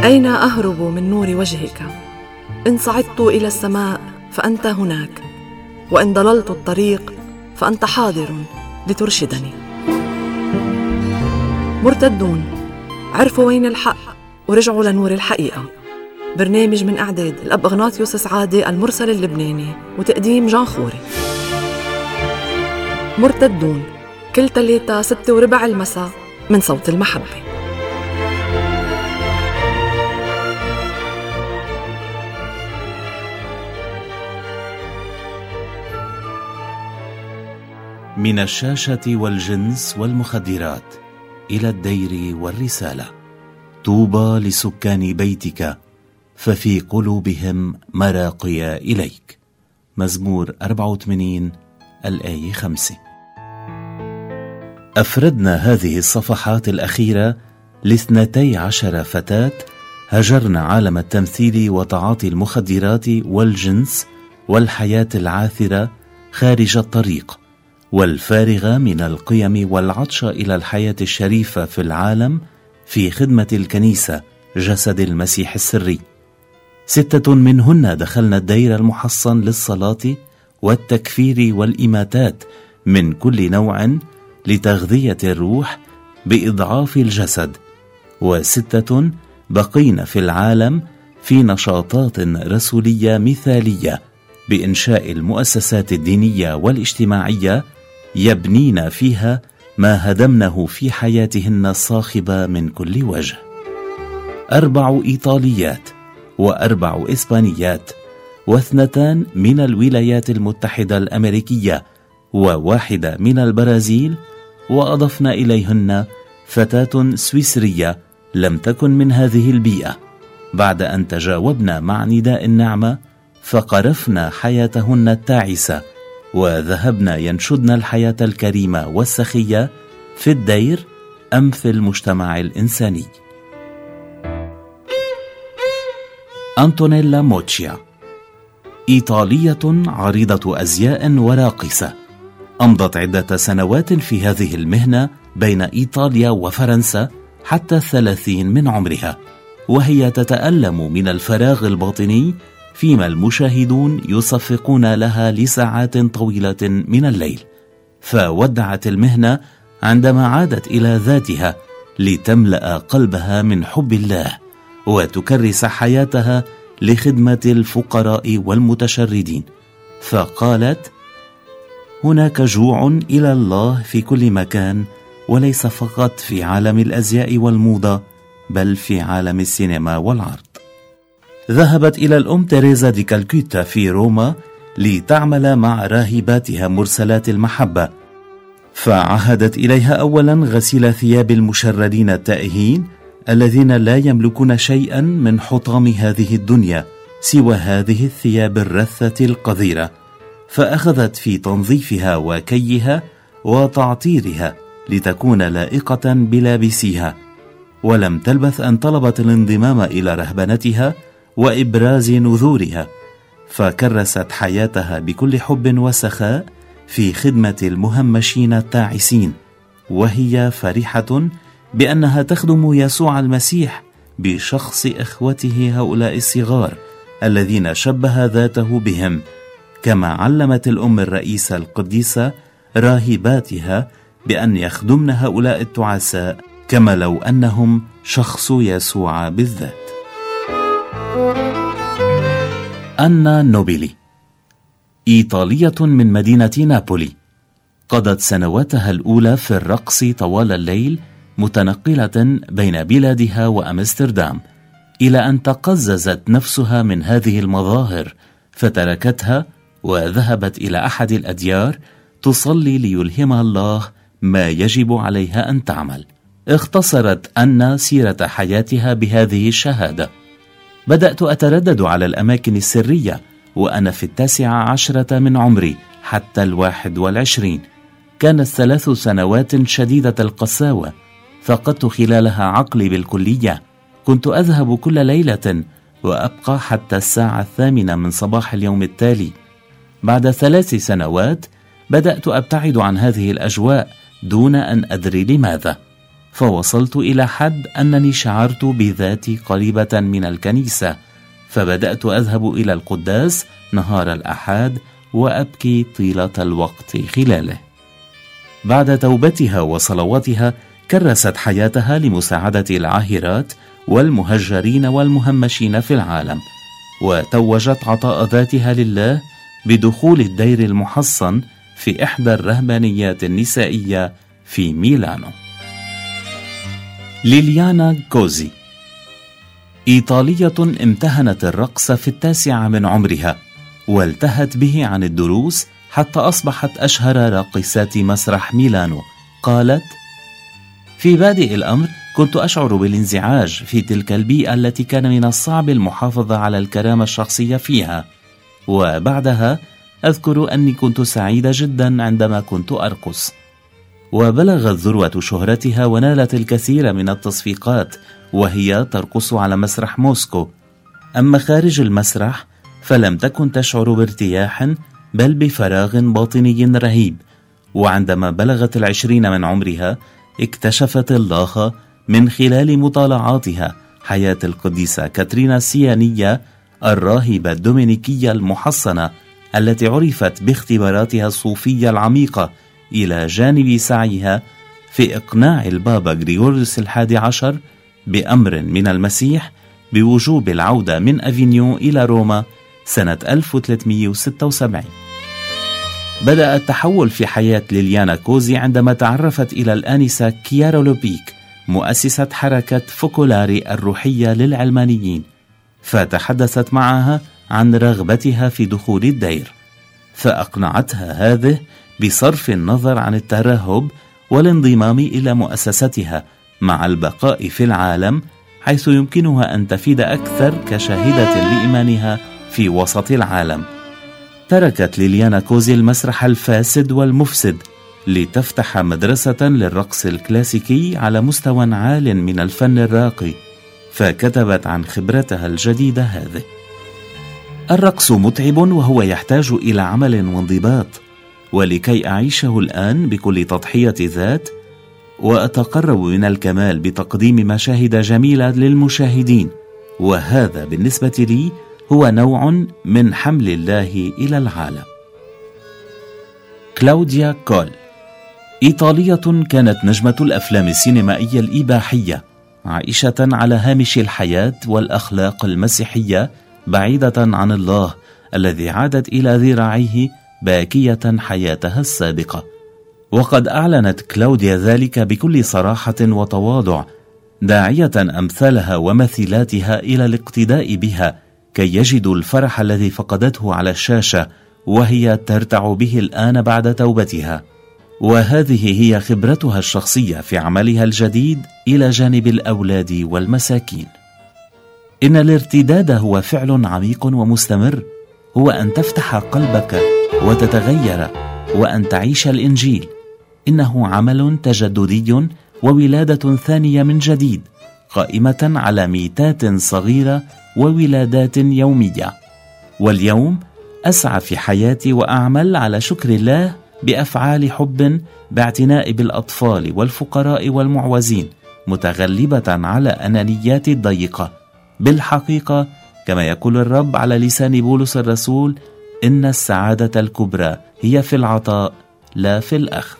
أين أهرب من نور وجهك؟ إن صعدت إلى السماء فأنت هناك، وإن ضللت الطريق فأنت حاضر لترشدني. مرتدون عرفوا وين الحق ورجعوا لنور الحقيقة. برنامج من إعداد الأب إغناطيوس سعادة المرسل اللبناني وتقديم جان خوري. مرتدون كل تلاتة 6:15 المساء من صوت المحبة. من الشاشة والجنس والمخدرات إلى الدير والرسالة. طوبى لسكان بيتك ففي قلوبهم مراقي إليك. مزمور 84 الآية 5. أفردنا هذه الصفحات الأخيرة ل12 فتاة هجرن عالم التمثيل وتعاطي المخدرات والجنس والحياة العاثرة خارج الطريق، والفارغة من القيم والعطش إلى الحياة الشريفة في العالم في خدمة الكنيسة جسد المسيح السري. 6 منهن دخلن الدير المحصن للصلاة والتكفير والإماتات من كل نوع لتغذية الروح بإضعاف الجسد، و6 بقين في العالم في نشاطات رسولية مثالية بإنشاء المؤسسات الدينية والاجتماعية يبنين فيها ما هدمنه في حياتهن الصاخبة من كل وجه. 4 إيطاليات و4 إسبانيات، و2 من الولايات المتحدة الأمريكية، و1 من البرازيل، وأضفنا إليهن فتاة سويسرية لم تكن من هذه البيئة. بعد أن تجاوبنا مع نداء النعمة فقرفنا حياتهن التاعسة وذهبنا ينشدن الحياة الكريمة والسخية في الدير أم في المجتمع الإنساني. أنطونيلا موتشيا، إيطالية عريضة أزياء وراقصة، أمضت عدة سنوات في هذه المهنة بين إيطاليا وفرنسا حتى 30 من عمرها، وهي تتألم من الفراغ الباطني فيما المشاهدون يصفقون لها لساعات طويلة من الليل، فودعت المهنة عندما عادت إلى ذاتها لتملأ قلبها من حب الله وتكرس حياتها لخدمة الفقراء والمتشردين. فقالت: هناك جوع إلى الله في كل مكان، وليس فقط في عالم الأزياء والموضة بل في عالم السينما والعرض. ذهبت إلى الأم تيريزا دي كالكوتا في روما لتعمل مع راهباتها مرسلات المحبة، فعهدت إليها أولا غسيل ثياب المشردين التائهين الذين لا يملكون شيئا من حطام هذه الدنيا سوى هذه الثياب الرثة القذرة، فأخذت في تنظيفها وكيها وتعطيرها لتكون لائقة بلابسيها، ولم تلبث أن طلبت الانضمام إلى رهبنتها وإبراز نذورها، فكرست حياتها بكل حب وسخاء في خدمة المهمشين التاعسين، وهي فرحة بأنها تخدم يسوع المسيح بشخص إخوته هؤلاء الصغار الذين شبه ذاته بهم، كما علمت الأم الرئيسة القديسة راهباتها بأن يخدمن هؤلاء التعساء كما لو أنهم شخص يسوع بالذات. أنا نوبيلي، إيطالية من مدينة نابولي، قضت سنواتها الأولى في الرقص طوال الليل متنقلة بين بلادها وأمستردام، إلى أن تقززت نفسها من هذه المظاهر فتركتها وذهبت إلى أحد الأديار تصلي ليلهمها الله ما يجب عليها أن تعمل. اختصرت أن سيرة حياتها بهذه الشهادة: بدأت أتردد على الأماكن السرية وأنا في 19 من عمري حتى 21. كانت 3 سنوات شديدة القساوة، فقدت خلالها عقلي بالكلية. كنت أذهب كل ليلة وأبقى حتى الساعة 8 من صباح اليوم التالي. بعد 3 سنوات بدأت أبتعد عن هذه الأجواء دون أن أدري لماذا. فوصلت إلى حد أنني شعرت بذاتي قريبة من الكنيسة، فبدأت أذهب إلى القداس نهار الأحد وأبكي طيلة الوقت خلاله. بعد توبتها وصلواتها كرست حياتها لمساعدة العاهرات والمهجرين والمهمشين في العالم، وتوجت عطاء ذاتها لله بدخول الدير المحصن في إحدى الرهبانيات النسائية في ميلانو. ليليانا كوزي إيطالية امتهنت الرقص في 9 من عمرها، والتهت به عن الدروس حتى أصبحت أشهر راقصات مسرح ميلانو. قالت: في بادئ الأمر كنت أشعر بالانزعاج في تلك البيئة التي كان من الصعب المحافظة على الكرامة الشخصية فيها، وبعدها أذكر أني كنت سعيدة جدا عندما كنت أرقص. وبلغت ذروة شهرتها ونالت الكثير من التصفيقات وهي ترقص على مسرح موسكو. أما خارج المسرح فلم تكن تشعر بارتياح بل بفراغ باطني رهيب. وعندما بلغت 20 من عمرها اكتشفت الله من خلال مطالعاتها حياة القديسة كاترينا السيانية الراهبة الدومينيكية المحصنة التي عرفت باختباراتها الصوفية العميقة، إلى جانب سعيها في إقناع البابا غريغوريوس 11 بأمر من المسيح بوجوب العودة من أفينيون إلى روما سنة 1376. بدأ التحول في حياة ليليانا كوزي عندما تعرفت إلى الآنسة كيارا لوبيك مؤسسة حركة فوكولاري الروحية للعلمانيين، فتحدثت معها عن رغبتها في دخول الدير، فأقنعتها هذه بصرف النظر عن الترهب والانضمام إلى مؤسستها مع البقاء في العالم، حيث يمكنها أن تفيد أكثر كشاهدة لإيمانها في وسط العالم. تركت ليليانا كوزي المسرح الفاسد والمفسد لتفتح مدرسة للرقص الكلاسيكي على مستوى عال من الفن الراقي، فكتبت عن خبرتها الجديدة هذه: الرقص متعب وهو يحتاج إلى عمل وانضباط، ولكي أعيشه الآن بكل تضحية ذات وأتقرب من الكمال بتقديم مشاهد جميلة للمشاهدين، وهذا بالنسبة لي هو نوع من حمل الله إلى العالم. كلاوديا كول إيطالية كانت نجمة الأفلام السينمائية الإباحية، عائشة على هامش الحياة والأخلاق المسيحية بعيدة عن الله الذي عادت إلى ذراعيه باكية حياتها السابقة. وقد أعلنت كلاوديا ذلك بكل صراحة وتواضع، داعية أمثالها ومثيلاتها إلى الاقتداء بها كي يجدوا الفرح الذي فقدته على الشاشة وهي ترتع به الآن بعد توبتها. وهذه هي خبرتها الشخصية في عملها الجديد إلى جانب الأولاد والمساكين. إن الارتداد هو فعل عميق ومستمر، هو أن تفتح قلبك وتتغير وأن تعيش الإنجيل. إنه عمل تجددي وولادة ثانية من جديد، قائمة على ميتات صغيرة وولادات يومية. واليوم أسعى في حياتي وأعمل على شكر الله بأفعال حب باعتناء بالأطفال والفقراء والمعوزين، متغلبة على أنانياتي الضيقة. بالحقيقة كما يقول الرب على لسان بولس الرسول: إن السعادة الكبرى هي في العطاء لا في الأخذ.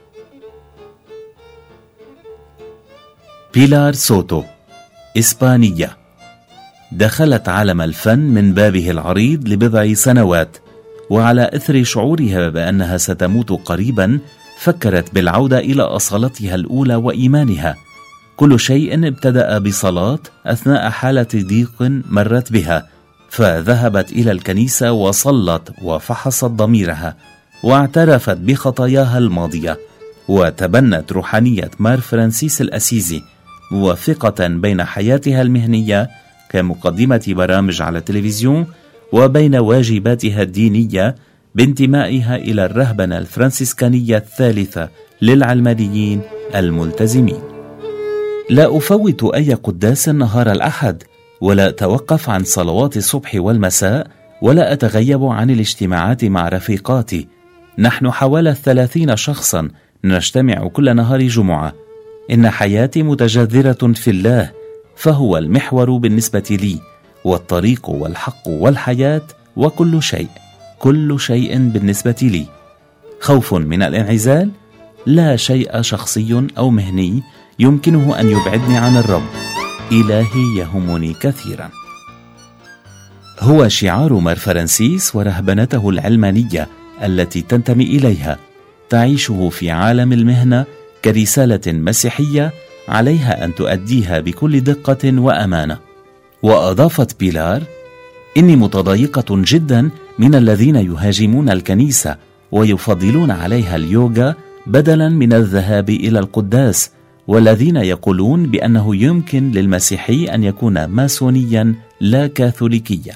بيلار سوتو إسبانية، دخلت عالم الفن من بابه العريض لبضع سنوات، وعلى إثر شعورها بأنها ستموت قريبا فكرت بالعودة إلى أصالتها الأولى وإيمانها. كل شيء ابتدأ بصلاة أثناء حالة ضيق مرت بها، فذهبت إلى الكنيسة وصلت وفحصت ضميرها واعترفت بخطاياها الماضية، وتبنت روحانية مار فرانسيس الأسيزي، موفقة بين حياتها المهنية كمقدمة برامج على التلفزيون وبين واجباتها الدينية بانتمائها إلى الرهبنة الفرنسيسكانية الثالثة للعلمانيين الملتزمين. لا أفوت أي قداس نهار الأحد، ولا أتوقف عن صلوات الصبح والمساء، ولا أتغيب عن الاجتماعات مع رفيقاتي. نحن حوالي 30 شخصا نجتمع كل نهار جمعة، إن حياتي متجذرة في الله، فهو المحور بالنسبة لي، والطريق والحق والحياة، وكل شيء، كل شيء بالنسبة لي. خوف من الانعزال؟ لا شيء شخصي أو مهني يمكنه أن يبعدني عن الرب. إلهي يهمني كثيرا. هو شعار مار فرانسيس ورهبنته العلمانية التي تنتمي إليها، تعيشه في عالم المهنة كرسالة مسيحية عليها أن تؤديها بكل دقة وأمانة. وأضافت بيلار: إني متضايقة جدا من الذين يهاجمون الكنيسة ويفضلون عليها اليوغا بدلا من الذهاب إلى القداس، والذين يقولون بأنه يمكن للمسيحي أن يكون ماسونيا لا كاثوليكيا.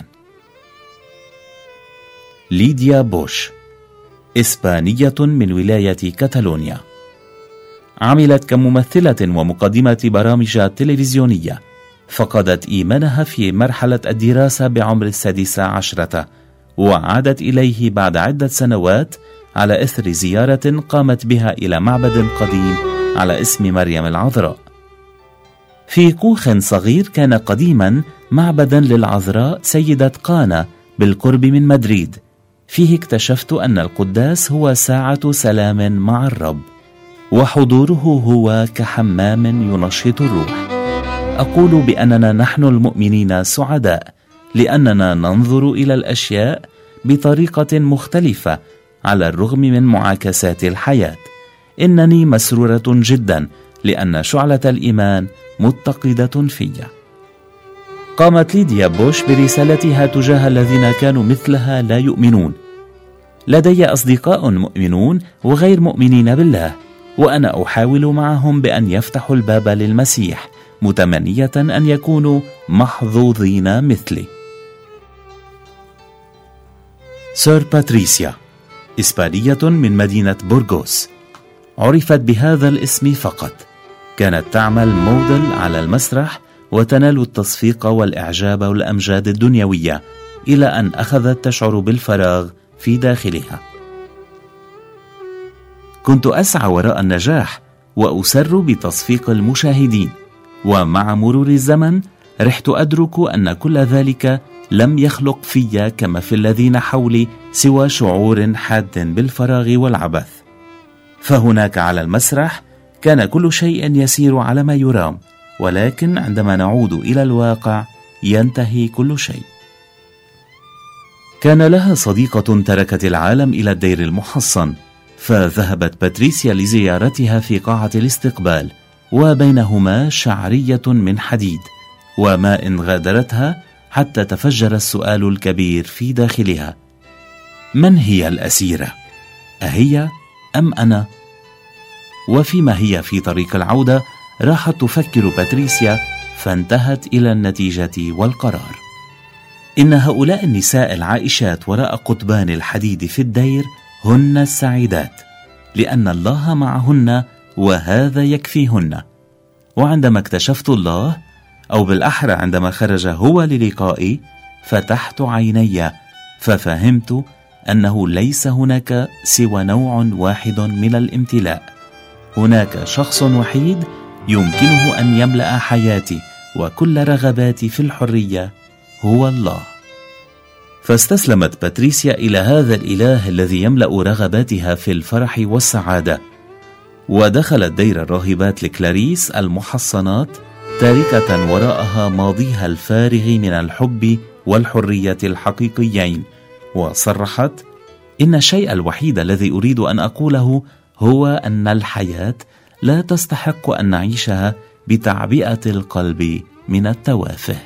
ليديا بوش، إسبانية من ولاية كاتالونيا، عملت كممثلة ومقدمة برامج تلفزيونية. فقدت إيمانها في مرحلة الدراسة بعمر 16، وعادت إليه بعد عدة سنوات على إثر زيارة قامت بها إلى معبد قديم على اسم مريم العذراء. في كوخ صغير كان قديما معبدا للعذراء سيدة قانا بالقرب من مدريد، فيه اكتشفت أن القداس هو ساعة سلام مع الرب، وحضوره هو كحمام ينشط الروح. أقول بأننا نحن المؤمنين سعداء لأننا ننظر إلى الأشياء بطريقة مختلفة على الرغم من معاكسات الحياة. إنني مسرورة جدا لأن شعلة الإيمان متقدة في. قامت ليديا بوش برسالتها تجاه الذين كانوا مثلها لا يؤمنون. لدي أصدقاء مؤمنون وغير مؤمنين بالله، وأنا أحاول معهم بأن يفتحوا الباب للمسيح، متمنية أن يكونوا محظوظين مثلي. سير باتريسيا، إسبانية من مدينة بورغوس، عرفت بهذا الاسم فقط. كانت تعمل موديل على المسرح وتنال التصفيق والإعجاب والأمجاد الدنيوية، إلى أن أخذت تشعر بالفراغ في داخلها. كنت أسعى وراء النجاح وأسر بتصفيق المشاهدين، ومع مرور الزمن رحت أدرك أن كل ذلك لم يخلق في كما في الذين حولي سوى شعور حاد بالفراغ والعبث. فهناك على المسرح كان كل شيء يسير على ما يرام، ولكن عندما نعود إلى الواقع ينتهي كل شيء. كان لها صديقة تركت العالم إلى الدير المحصن، فذهبت باتريسيا لزيارتها في قاعة الاستقبال، وبينهما شعرية من حديد وماء غادرتها حتى تفجر السؤال الكبير في داخلها: من هي الأسيرة؟ أهي أم أنا؟ وفيما هي في طريق العودة راحت تفكر باتريسيا، فانتهت إلى النتيجة والقرار: إن هؤلاء النساء العائشات وراء قضبان الحديد في الدير هن السعيدات، لأن الله معهن وهذا يكفيهن. وعندما اكتشفت الله، أو بالأحرى عندما خرج هو للقائي، فتحت عيني ففهمت أنه ليس هناك سوى نوع واحد من الامتلاء. هناك شخص وحيد يمكنه أن يملأ حياتي وكل رغباتي في الحرية، هو الله. فاستسلمت باتريسيا إلى هذا الإله الذي يملأ رغباتها في الفرح والسعادة، ودخلت دير الراهبات الكلاريس المحصنات، تاركة وراءها ماضيها الفارغ من الحب والحرية الحقيقيين، وصرحت: إن الشيء الوحيد الذي أريد أن أقوله هو أن الحياة لا تستحق أن نعيشها بتعبئة القلب من التوافه.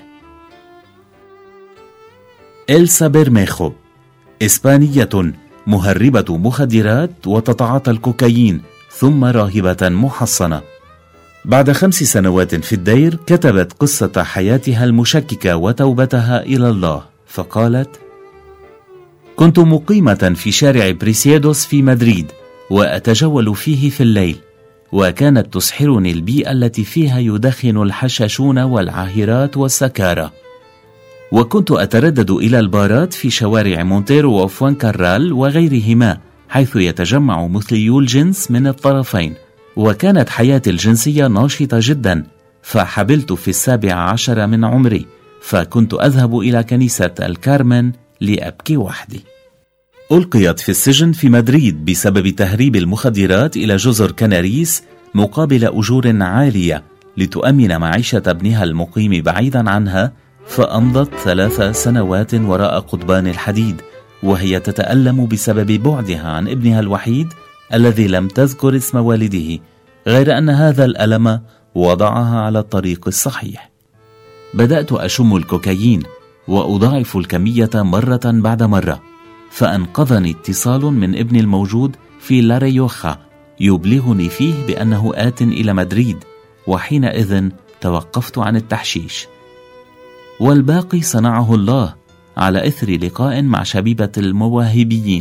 إلسا بيرميخو، إسبانية، مهربة مخدرات وتتعاطى الكوكايين، ثم راهبة محصنة. بعد 5 سنوات في الدير كتبت قصة حياتها المشككة وتوبتها إلى الله، فقالت: كنت مقيمة في شارع بريسيادوس في مدريد، وأتجول فيه في الليل، وكانت تسحرني البيئة التي فيها يدخن الحشاشون والعاهرات والسكارى. وكنت أتردد إلى البارات في شوارع مونتيرو وفوانكارال وغيرهما، حيث يتجمع مثليو الجنس من الطرفين، وكانت حياتي الجنسية ناشطة جدا، فحبلت في 17 من عمري، فكنت أذهب إلى كنيسة الكارمن لأبكي وحدي. ألقيت في السجن في مدريد بسبب تهريب المخدرات إلى جزر كناريس مقابل أجور عالية لتؤمن معيشة ابنها المقيم بعيدا عنها، فأمضت 3 سنوات وراء قضبان الحديد وهي تتألم بسبب بعدها عن ابنها الوحيد الذي لم تذكر اسم والده، غير أن هذا الألم وضعها على الطريق الصحيح. بدأت أشم الكوكايين وأضاعف الكمية مرة بعد مرة، فأنقذني اتصال من ابني الموجود في لاريوخا يبلغني فيه بأنه آت إلى مدريد، وحينئذ توقفت عن التحشيش. والباقي صنعه الله على إثر لقاء مع شبيبة المواهبيين.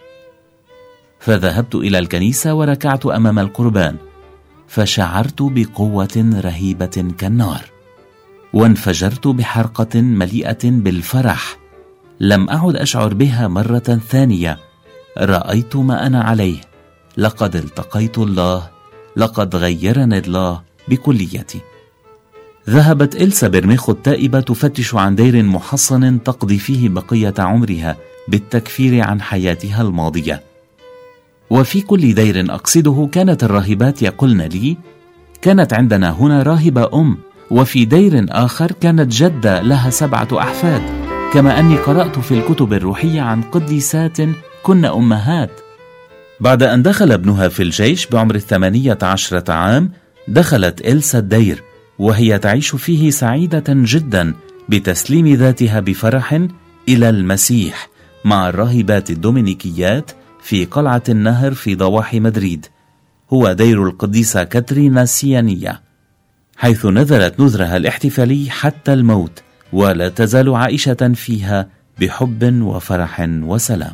فذهبت إلى الكنيسة وركعت أمام القربان، فشعرت بقوة رهيبة كالنار، وانفجرت بحرقة مليئة بالفرح لم أعد أشعر بها مرة ثانية. رأيت ما أنا عليه، لقد التقيت الله، لقد غيرني الله بكليتي. ذهبت إلسا برميخو التائبة تفتش عن دير محصن تقضي فيه بقية عمرها بالتكفير عن حياتها الماضية. وفي كل دير أقصده كانت الراهبات يقولن لي: كانت عندنا هنا راهبة وفي دير آخر كانت جدة لها 7 أحفاد، كما أني قرأت في الكتب الروحية عن قديسات كن أمهات. بعد أن دخل ابنها في الجيش بعمر 18 عام، دخلت إلسا الدير وهي تعيش فيه سعيدة جدا بتسليم ذاتها بفرح إلى المسيح مع الراهبات الدومينيكيات في قلعة النهر في ضواحي مدريد، هو دير القديسة كاترينا السيانية، حيث نذرت نذرها الاحتفالي حتى الموت، ولا تزال عائشة فيها بحب وفرح وسلام.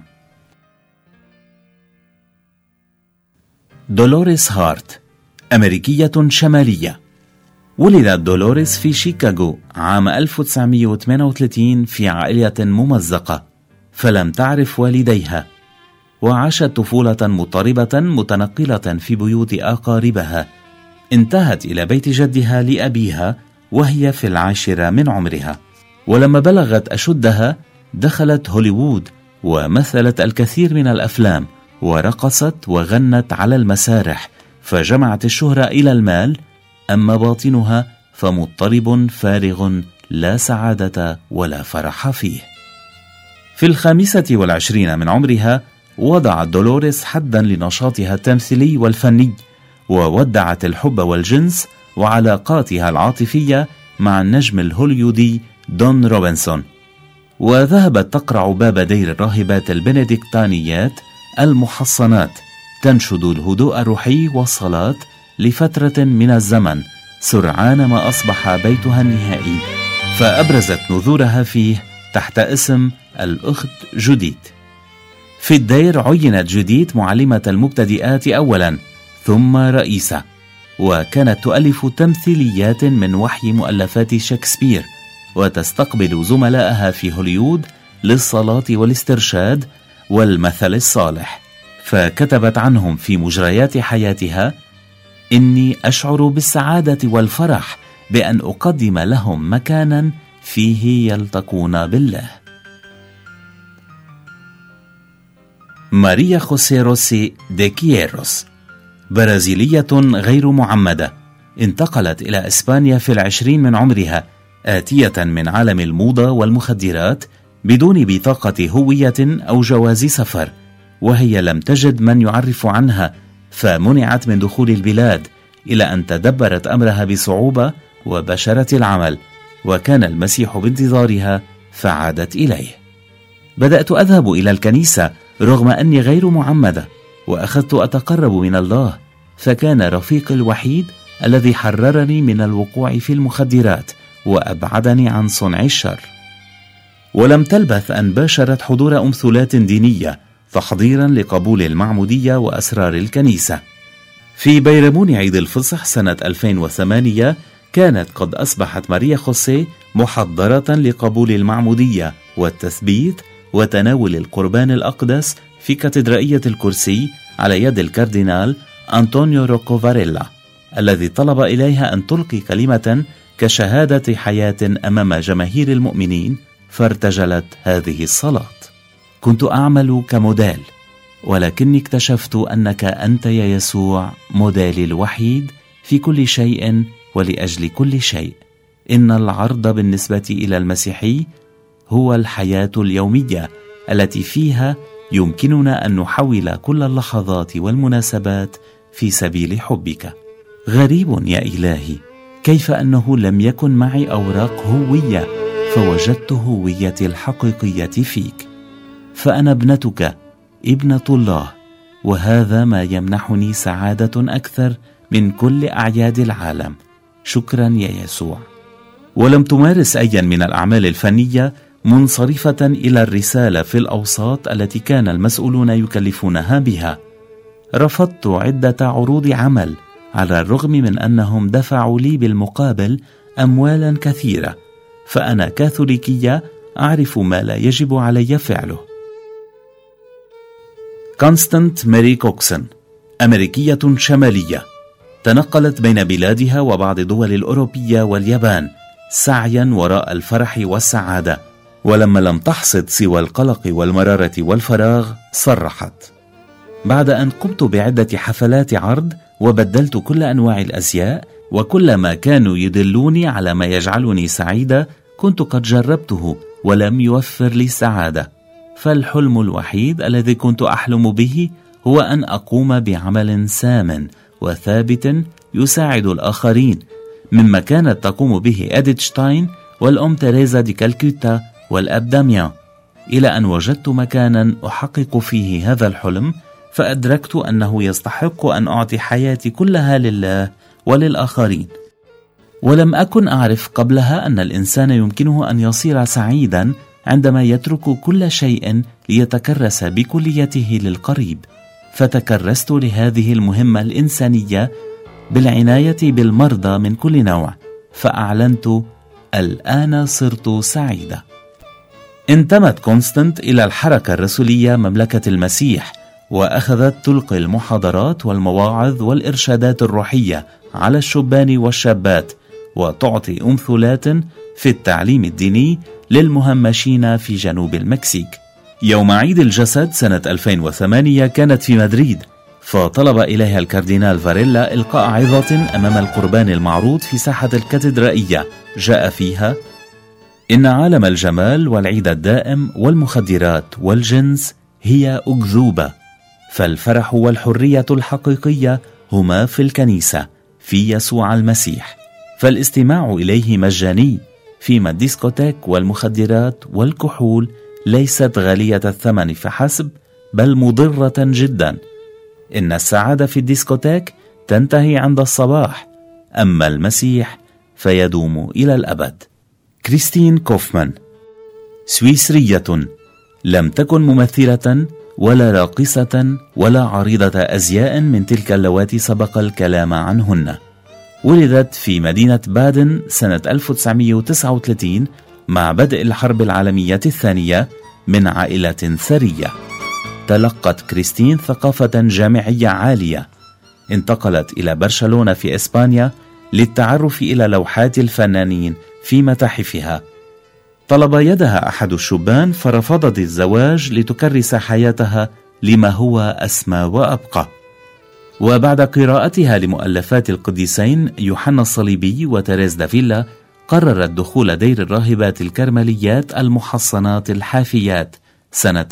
دولوريس هارت، أمريكية شمالية. ولدت دولوريس في شيكاغو عام 1938 في عائلة ممزقة، فلم تعرف والديها، وعاشت طفولة مضطربة متنقلة في بيوت أقاربها. انتهت إلى بيت جدها لأبيها وهي في 10 من عمرها، ولما بلغت أشدها دخلت هوليوود ومثلت الكثير من الأفلام، ورقصت وغنت على المسارح، فجمعت الشهرة إلى المال، أما باطنها فمضطرب فارغ لا سعادة ولا فرح فيه. في 25 من عمرها وضعت دولوريس حدا لنشاطها التمثيلي والفني، وودعت الحب والجنس وعلاقاتها العاطفية مع النجم الهوليودي دون روبنسون، وذهبت تقرع باب دير الراهبات البنديكتانيات المحصنات، تنشد الهدوء الروحي والصلاة لفترة من الزمن، سرعان ما أصبح بيتها النهائي، فأبرزت نذورها فيه تحت اسم الأخت جوديت. في الدير عينت جوديت معلمة المبتدئات أولا ثم رئيسة، وكانت تؤلف تمثيليات من وحي مؤلفات شكسبير، وتستقبل زملائها في هوليوود للصلاة والاسترشاد والمثل الصالح، فكتبت عنهم في مجريات حياتها: إني أشعر بالسعادة والفرح بأن أقدم لهم مكانا فيه يلتقون بالله. ماريا خوسيه روسي دي كييروس، برازيلية غير معمدة، انتقلت إلى إسبانيا في 20 من عمرها، آتية من عالم الموضة والمخدرات بدون بطاقة هوية أو جواز سفر، وهي لم تجد من يعرف عنها، فمنعت من دخول البلاد، إلى أن تدبرت أمرها بصعوبة وبشرت العمل، وكان المسيح بانتظارها فعادت إليه. بدأت أذهب إلى الكنيسة رغم أني غير معمدة، وأخذت أتقرب من الله، فكان رفيقي الوحيد الذي حررني من الوقوع في المخدرات وأبعدني عن صنع الشر. ولم تلبث أن باشرت حضور أمثلات دينية تحضيرا لقبول المعمودية وأسرار الكنيسة. في بيرمون عيد الفصح سنة 2008 كانت قد أصبحت ماريا خوسيه محضرة لقبول المعمودية والتثبيت وتناول القربان الأقدس في كاتدرائية الكرسي على يد الكاردينال أنطونيو روكو فاريلا، الذي طلب إليها أن تلقي كلمة كشهادة حياة أمام جماهير المؤمنين، فارتجلت هذه الصلاة: كنت أعمل كموديل، ولكني اكتشفت أنك أنت يا يسوع موديلي الوحيد في كل شيء ولأجل كل شيء. إن العرض بالنسبة إلى المسيحي هو الحياة اليومية التي فيها يمكننا أن نحول كل اللحظات والمناسبات في سبيل حبك. غريب يا إلهي كيف أنه لم يكن معي أوراق هوية، فوجدت هويتي الحقيقية فيك. فأنا ابنتك، ابنة الله، وهذا ما يمنحني سعادة أكثر من كل أعياد العالم. شكرا يا يسوع. ولم تمارس أيا من الأعمال الفنية منصرفة إلى الرسالة في الأوساط التي كان المسؤولون يكلفونها بها. رفضت عدة عروض عمل على الرغم من أنهم دفعوا لي بالمقابل أموالا كثيرة، فأنا كاثوليكية أعرف ما لا يجب علي فعله. كونستانت ماري كوكسون، أمريكية شمالية، تنقلت بين بلادها وبعض الدول الأوروبية واليابان سعيا وراء الفرح والسعادة، ولما لم تحصد سوى القلق والمرارة والفراغ صرحت: بعد أن قمت بعدة حفلات عرض وبدلت كل أنواع الأزياء وكل ما كانوا يدلوني على ما يجعلني سعيدة كنت قد جربته ولم يوفر لي السعادة، فالحلم الوحيد الذي كنت أحلم به هو أن أقوم بعمل سام وثابت يساعد الآخرين، مما كانت تقوم به إديث شتاين والأم تريزا دي كالكوتا والأب داميان، إلى أن وجدت مكانا أحقق فيه هذا الحلم، فأدركت أنه يستحق أن أعطي حياتي كلها لله وللآخرين. ولم أكن أعرف قبلها أن الإنسان يمكنه أن يصير سعيدا عندما يترك كل شيء ليتكرس بكليته للقريب، فتكرست لهذه المهمة الإنسانية بالعناية بالمرضى من كل نوع، فأعلنت: الآن صرت سعيدة. انتمت كونستانت إلى الحركة الرسولية مملكة المسيح، وأخذت تلقي المحاضرات والمواعظ والإرشادات الروحية على الشبان والشابات، وتعطي أمثلات في التعليم الديني للمهمشين في جنوب المكسيك. يوم عيد الجسد سنة 2008 كانت في مدريد، فطلب إليها الكاردينال فاريلا إلقاء عظة أمام القربان المعروض في ساحة الكاتدرائية جاء فيها: إن عالم الجمال والعيد الدائم والمخدرات والجنس هي أكذوبة، فالفرح والحرية الحقيقية هما في الكنيسة في يسوع المسيح، فالاستماع إليه مجاني، فيما الديسكوتيك والمخدرات والكحول ليست غالية الثمن فحسب بل مضرة جدا. إن السعادة في الديسكوتيك تنتهي عند الصباح، أما المسيح فيدوم إلى الأبد. كريستين كوفمان، سويسرية، لم تكن ممثلة ولا راقصة ولا عارضة أزياء من تلك اللواتي سبق الكلام عنهن. ولدت في مدينة بادن سنة 1939 مع بدء الحرب العالمية الثانية من عائلة ثرية. تلقت كريستين ثقافة جامعية عالية، انتقلت إلى برشلونة في إسبانيا للتعرف إلى لوحات الفنانين في متاحفها. طلب يدها أحد الشبان فرفضت الزواج لتكرس حياتها لما هو أسمى وأبقى. وبعد قراءتها لمؤلفات القديسين يوحنا الصليبي وتريز دافيلا قررت دخول دير الراهبات الكرمليات المحصنات الحافيات سنة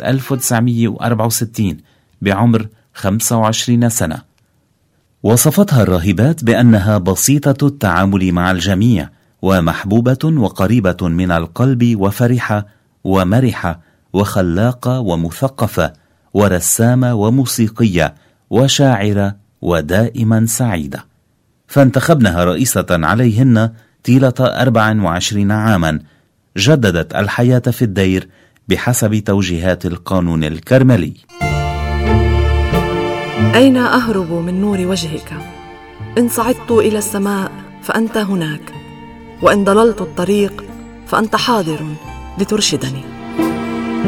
1964 بعمر 25 سنة. وصفتها الراهبات بأنها بسيطة التعامل مع الجميع ومحبوبة وقريبة من القلب وفرحة ومرحة وخلاقة ومثقفة ورسامة وموسيقية وشاعرة ودائما سعيدة. فانتخبنها رئيسة عليهن طيلة 24 عاما. جددت الحياة في الدير بحسب توجيهات القانون الكرملي. أين أهرب من نور وجهك؟ إن صعدت إلى السماء فأنت هناك، وإن ضللت الطريق فأنت حاضر لترشدني.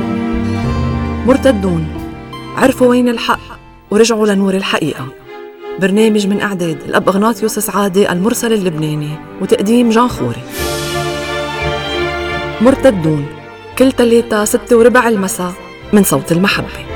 مرتدون عرفوا وين الحق ورجعوا لنور الحقيقة، برنامج من إعداد الأب أغناطيوس سعادة، المرسل اللبناني، وتقديم جان خوري. مرتدون، كل تلاتة 6:15 المساء من صوت المحبة.